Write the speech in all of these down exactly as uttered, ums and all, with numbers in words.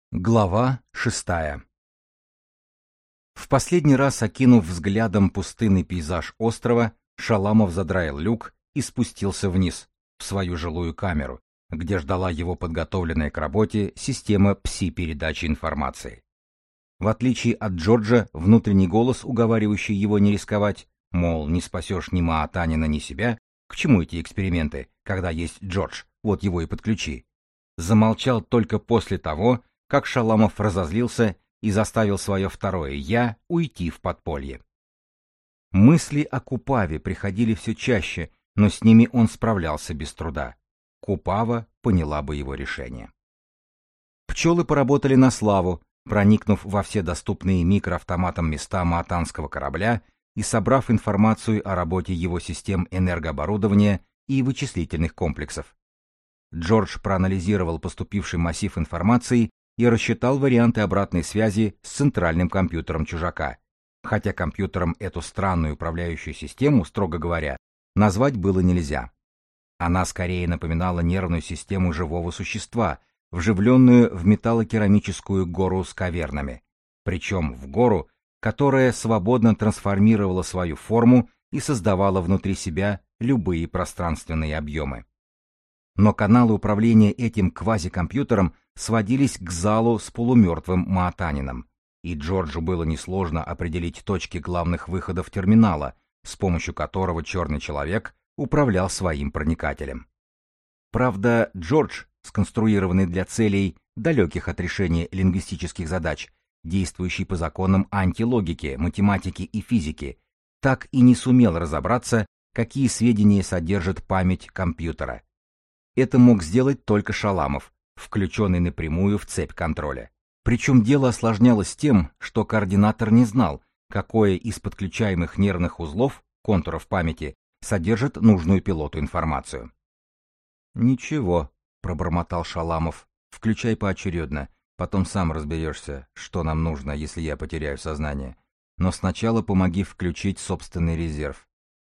Глава шестая. В последний раз, окинув взглядом пустынный пейзаж острова, Шаламов задраил люк и спустился вниз, в свою жилую камеру, где ждала его подготовленная к работе система пси-передачи информации. В отличие от Джорджа, внутренний голос, уговаривающий его не рисковать, мол, не спасешь ни Маатанина, ни себя, к чему эти эксперименты, когда есть Джордж, вот его и подключи, замолчал только после того, как Шаламов разозлился и заставил свое второе «я» уйти в подполье. Мысли о Купаве приходили все чаще, но с ними он справлялся без труда. Купава поняла бы его решение. Пчелы поработали на славу, проникнув во все доступные микроавтоматам места маатанского корабля и собрав информацию о работе его систем энергооборудования и вычислительных комплексов. Джордж проанализировал поступивший массив информации и рассчитал варианты обратной связи с центральным компьютером чужака, хотя компьютером эту странную управляющую систему, строго говоря, назвать было нельзя. Она скорее напоминала нервную систему живого существа, вживленную в металлокерамическую гору с кавернами, причем в гору, которая свободно трансформировала свою форму и создавала внутри себя любые пространственные объемы. Но каналы управления этим квазикомпьютером сводились к залу с полумертвым Маатанином, и Джорджу было несложно определить точки главных выходов терминала, с помощью которого черный человек управлял своим проникателем. Правда, Джордж, сконструированный для целей, далеких от решения лингвистических задач, действующий по законам антилогики, математики и физики, так и не сумел разобраться, какие сведения содержит память компьютера. Это мог сделать только Шаламов, включенный напрямую в цепь контроля. Причем дело осложнялось тем, что координатор не знал, какое из подключаемых нервных узлов, контуров памяти, содержит нужную пилоту информацию. «Ничего», — пробормотал Шаламов, — «включай поочередно, потом сам разберешься, что нам нужно, если я потеряю сознание. Но сначала помоги включить собственный резерв».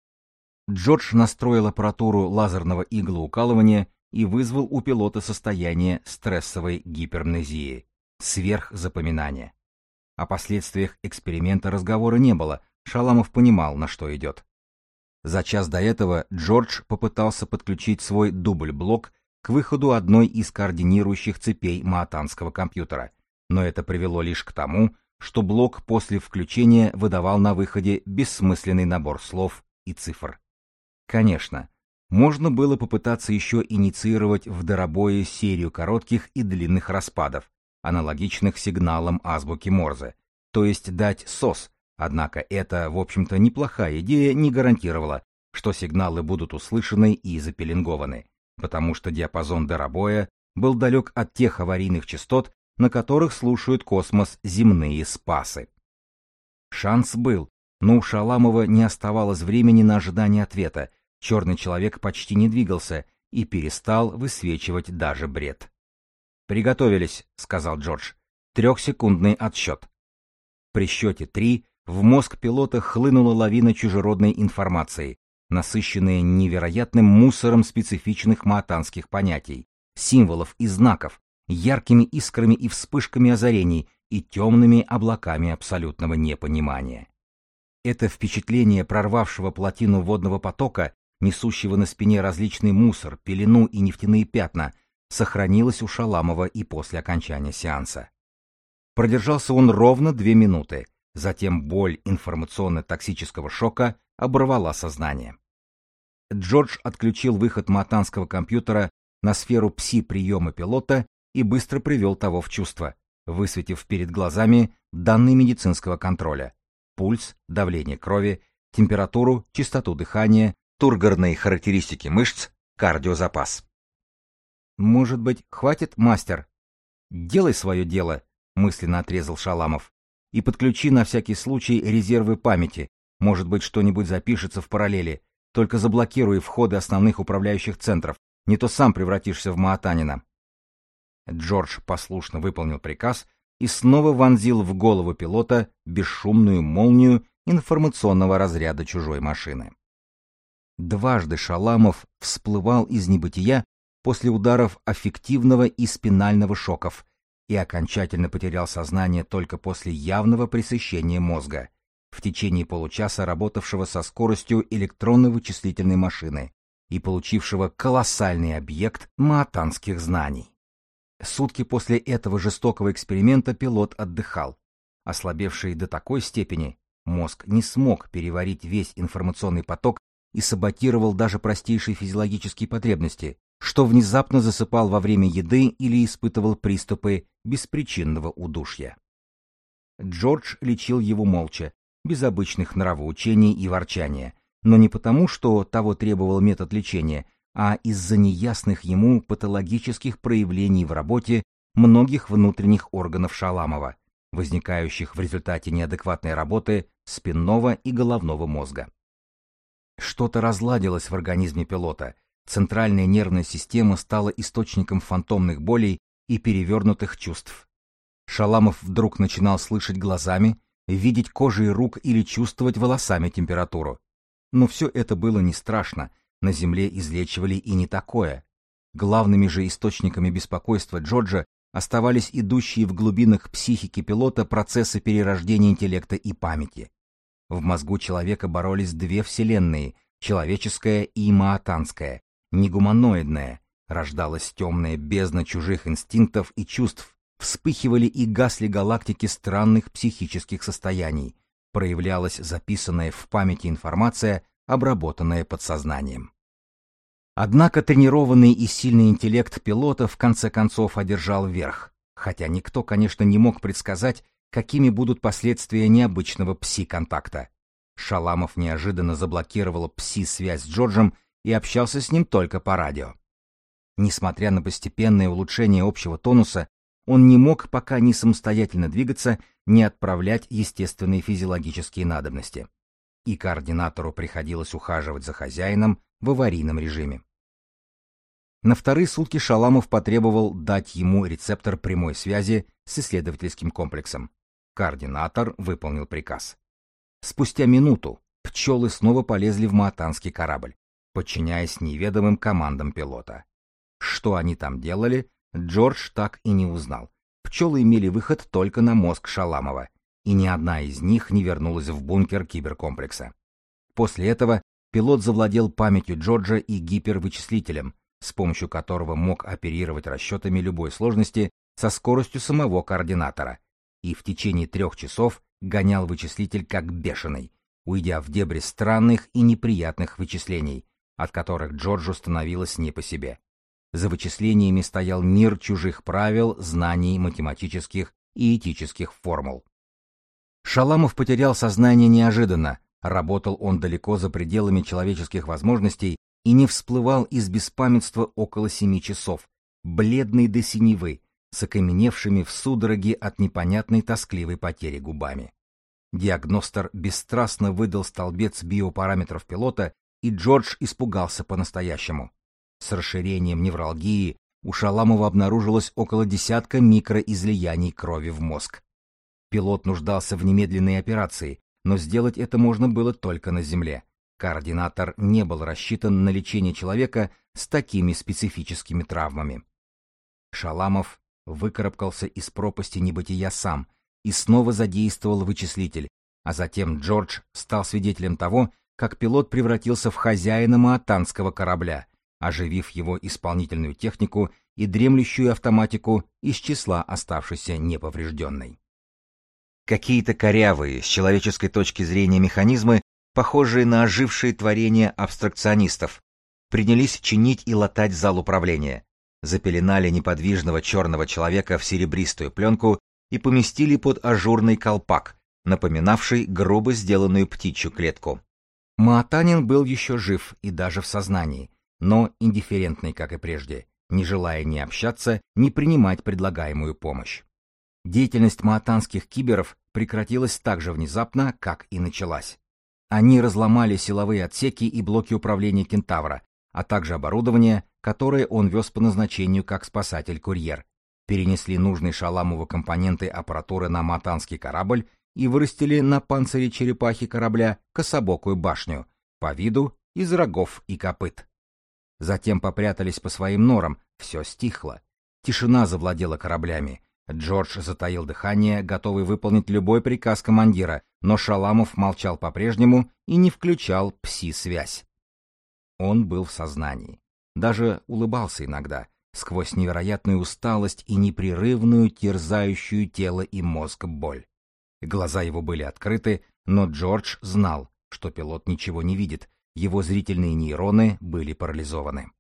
Джордж настроил аппаратуру лазерного иглоукалывания и вызвал у пилота состояние стрессовой гипермнезии, сверхзапоминания. О последствиях эксперимента разговора не было, Шаламов понимал, на что идет. За час до этого Джордж попытался подключить свой дубль-блок к выходу одной из координирующих цепей маатанского компьютера, но это привело лишь к тому, что блок после включения выдавал на выходе бессмысленный набор слов и цифр. Конечно, можно было попытаться еще инициировать в Дарабое серию коротких и длинных распадов, аналогичных сигналам азбуки Морзе, то есть дать сос, однако эта, в общем-то, неплохая идея не гарантировала, что сигналы будут услышаны и запеленгованы, потому что диапазон Дарабоя был далек от тех аварийных частот, на которых слушают космос земные спасы. Шанс был, но у Шаламова не оставалось времени на ожидание ответа. Черный человек почти не двигался и перестал высвечивать даже бред. «Приготовились», — сказал Джордж. «Трехсекундный отсчет». При счете три в мозг пилота хлынула лавина чужеродной информации, насыщенная невероятным мусором специфичных маатанских понятий, символов и знаков, яркими искрами и вспышками озарений и темными облаками абсолютного непонимания. Это впечатление прорвавшего плотину водного потока, несущего на спине различный мусор, пелену и нефтяные пятна, сохранилось у Шаламова и после окончания сеанса. Продержался он ровно две минуты, затем боль информационно-токсического шока оборвала сознание. Джордж отключил выход маатанского компьютера на сферу пси-приема пилота и быстро привел того в чувство, высветив перед глазами данные медицинского контроля: пульс, давление крови, температуру, частоту дыхания, тургорные характеристики мышц, кардиозапас. «Может быть, хватит, мастер?» «Делай свое дело», — мысленно отрезал Шаламов. «И подключи на всякий случай резервы памяти. Может быть, что-нибудь запишется в параллели. Только заблокируй входы основных управляющих центров, не то сам превратишься в Маатанина». Джордж послушно выполнил приказ и снова вонзил в голову пилота бесшумную молнию информационного разряда чужой машины. Дважды Шаламов всплывал из небытия после ударов аффективного и спинального шоков и окончательно потерял сознание только после явного пресыщения мозга, в течение получаса работавшего со скоростью электронно-вычислительной машины и получившего колоссальный объект маатанских знаний. Сутки после этого жестокого эксперимента пилот отдыхал. Ослабевший до такой степени, мозг не смог переварить весь информационный поток и саботировал даже простейшие физиологические потребности, что внезапно засыпал во время еды или испытывал приступы беспричинного удушья. Джордж лечил его молча, без обычных нравоучений и ворчания, но не потому, что того требовал метод лечения, а из-за неясных ему патологических проявлений в работе многих внутренних органов Шаламова, возникающих в результате неадекватной работы спинного и головного мозга. Что-то разладилось в организме пилота, центральная нервная система стала источником фантомных болей и перевернутых чувств. Шаламов вдруг начинал слышать глазами, видеть кожей рук или чувствовать волосами температуру. Но все это было не страшно, на Земле излечивали и не такое. Главными же источниками беспокойства Джорджа оставались идущие в глубинах психики пилота процессы перерождения интеллекта и памяти. В мозгу человека боролись две вселенные, человеческая и маатанская, негуманоидная, рождалась темная бездна чужих инстинктов и чувств, вспыхивали и гасли галактики странных психических состояний, проявлялась записанная в памяти информация, обработанная подсознанием. Однако тренированный и сильный интеллект пилота в конце концов одержал верх, хотя никто, конечно, не мог предсказать, какими будут последствия необычного пси-контакта. Шаламов неожиданно заблокировал пси-связь с Джорджем и общался с ним только по радио. Несмотря на постепенное улучшение общего тонуса, он не мог пока ни самостоятельно двигаться, ни отправлять естественные физиологические надобности. И координатору приходилось ухаживать за хозяином в аварийном режиме. На вторые сутки Шаламов потребовал дать ему рецептор прямой связи с исследовательским комплексом. Координатор выполнил приказ. Спустя минуту пчелы снова полезли в маатанский корабль, подчиняясь неведомым командам пилота. Что они там делали, Джордж так и не узнал. Пчелы имели выход только на мозг Шаламова, и ни одна из них не вернулась в бункер киберкомплекса. После этого пилот завладел памятью Джорджа и гипервычислителем, с помощью которого мог оперировать расчетами любой сложности со скоростью самого координатора, и в течение трех часов гонял вычислитель как бешеный, уйдя в дебри странных и неприятных вычислений, от которых Джорджу становилось не по себе. За вычислениями стоял мир чужих правил, знаний, математических и этических формул. Шаламов потерял сознание неожиданно, работал он далеко за пределами человеческих возможностей и не всплывал из беспамятства около семи часов, бледный до синевы, с окаменевшими в судороге от непонятной тоскливой потери губами. Диагностер бесстрастно выдал столбец биопараметров пилота, и Джордж испугался по-настоящему. С расширением невралгии у Шаламова обнаружилось около десятка микроизлияний крови в мозг. Пилот нуждался в немедленной операции, но сделать это можно было только на Земле. Координатор не был рассчитан на лечение человека с такими специфическими травмами. Шаламов выкарабкался из пропасти небытия сам и снова задействовал вычислитель, а затем Джордж стал свидетелем того, как пилот превратился в хозяина маатанского корабля, оживив его исполнительную технику и дремлющую автоматику из числа оставшейся неповрежденной. Какие-то корявые, с человеческой точки зрения механизмы, похожие на ожившие творения абстракционистов, принялись чинить и латать зал управления, запеленали неподвижного черного человека в серебристую пленку и поместили под ажурный колпак, напоминавший грубо сделанную птичью клетку. Маатанин был еще жив и даже в сознании, но индифферентный, как и прежде, не желая ни общаться, ни принимать предлагаемую помощь. Деятельность маатанских киберов прекратилась так же внезапно, как и началась. Они разломали силовые отсеки и блоки управления Кентавра, а также оборудование, которое он вез по назначению как спасатель-курьер, перенесли нужные Шаламову компоненты аппаратуры на маатанский корабль и вырастили на панцире черепахи корабля кособокую башню, по виду из рогов и копыт. Затем попрятались по своим норам, все стихло. Тишина завладела кораблями, Джордж затаил дыхание, готовый выполнить любой приказ командира, но Шаламов молчал по-прежнему и не включал пси-связь. Он был в сознании. Даже улыбался иногда, сквозь невероятную усталость и непрерывную терзающую тело и мозг боль. Глаза его были открыты, но Джордж знал, что пилот ничего не видит, его зрительные нейроны были парализованы.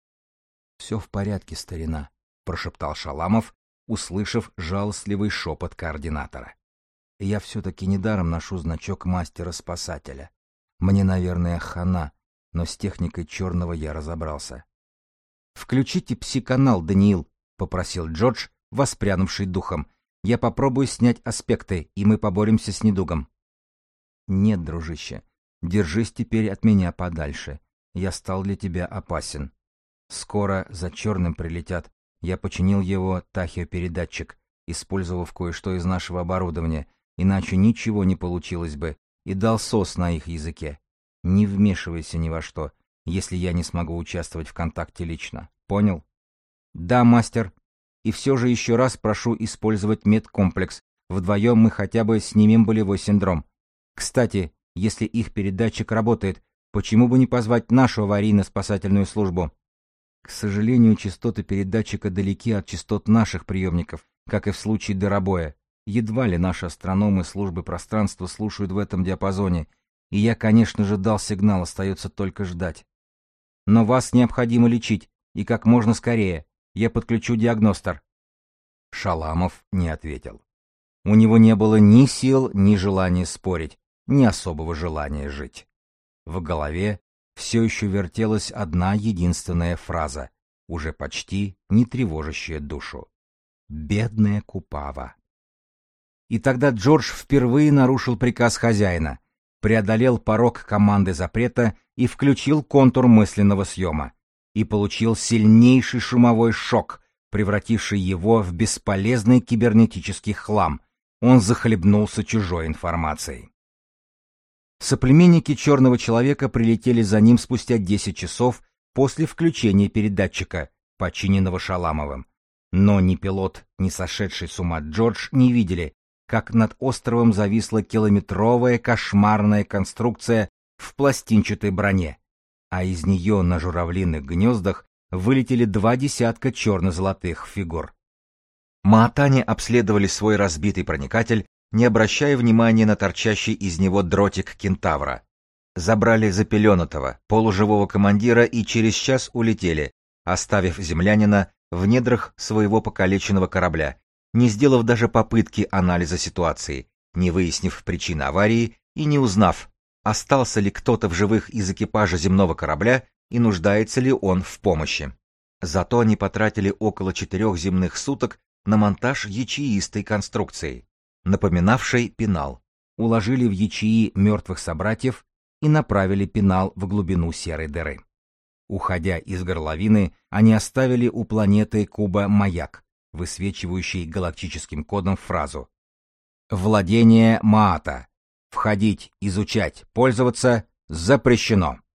«Все в порядке, старина», — прошептал Шаламов, услышав жалостливый шепот координатора. «Я все-таки недаром ношу значок мастера-спасателя. Мне, наверное, хана, но с техникой черного я разобрался». «Включите пси-канал, Даниил», — попросил Джордж, воспрянувший духом. «Я попробую снять аспекты, и мы поборемся с недугом». «Нет, дружище, держись теперь от меня подальше. Я стал для тебя опасен. Скоро за черным прилетят. Я починил его тахиопередатчик, использовав кое-что из нашего оборудования, иначе ничего не получилось бы, и дал сос на их языке. Не вмешивайся ни во что, если я не смогу участвовать в контакте лично. Понял?» «Да, мастер. И все же еще раз прошу использовать медкомплекс. Вдвоем мы хотя бы снимем болевой синдром. Кстати, если их передатчик работает, почему бы не позвать нашу аварийно-спасательную службу?» «К сожалению, частоты передатчика далеки от частот наших приемников, как и в случае Дарабоя. Едва ли наши астрономы службы пространства слушают в этом диапазоне, и я, конечно же, дал сигнал, остается только ждать. Но вас необходимо лечить, и как можно скорее. Я подключу диагностер». Шаламов не ответил. У него не было ни сил, ни желания спорить, ни особого желания жить. В голове все еще вертелась одна единственная фраза, уже почти не тревожащая душу. «Бедная Купава». И тогда Джордж впервые нарушил приказ хозяина, преодолел порог команды запрета и включил контур мысленного съема, и получил сильнейший шумовой шок, превративший его в бесполезный кибернетический хлам. Он захлебнулся чужой информацией. Соплеменники черного человека прилетели за ним спустя десять часов после включения передатчика, починенного Шаламовым. Но ни пилот, ни сошедший с ума Джордж не видели, как над островом зависла километровая кошмарная конструкция в пластинчатой броне, а из нее на журавлиных гнездах вылетели два десятка черно-золотых фигур. Маатане обследовали свой разбитый проникатель, не обращая внимания на торчащий из него дротик кентавра. Забрали запеленутого, полуживого командира и через час улетели, оставив землянина в недрах своего покалеченного корабля, не сделав даже попытки анализа ситуации, не выяснив причины аварии и не узнав, остался ли кто-то в живых из экипажа земного корабля и нуждается ли он в помощи. Зато они потратили около четырех земных суток на монтаж ячеистой конструкции, напоминавшей пенал, уложили в ячеи мертвых собратьев и направили пенал в глубину серой дыры. Уходя из горловины, они оставили у планеты Куба маяк, высвечивающий галактическим кодом фразу «Владение Маата. Входить, изучать, пользоваться запрещено».